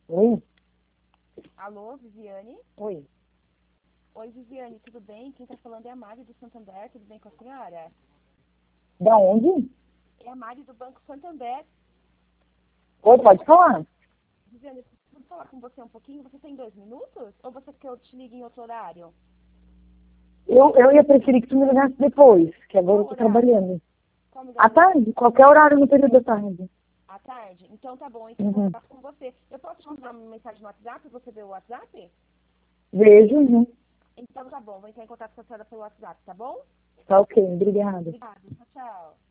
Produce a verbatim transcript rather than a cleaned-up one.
Oi? Alô, Viviane? Oi. Oi, Viviane, tudo bem? Quem está falando é a Mari do Santander, tudo bem com a senhora? Da onde? É a Mari do Banco Santander. Oi, pode falar. Viviane, eu preciso falar com você um pouquinho. Você tem dois minutos? Ou você quer que eu te ligue em outro horário? Eu, eu ia preferir que tu me ligasse depois, que agora Qual eu tô horário? trabalhando. Qual À melhor horário? tarde, qualquer horário no período da tarde. À tarde? Então tá bom, então eu Uhum. contato com você. Eu posso te mandar uma mensagem no WhatsApp? Você vê o WhatsApp? Vejo, uhum. Então tá bom, vou entrar em contato com a senhora pelo WhatsApp, tá bom? Tá ok, obrigada. Obrigada. Tchau, tchau.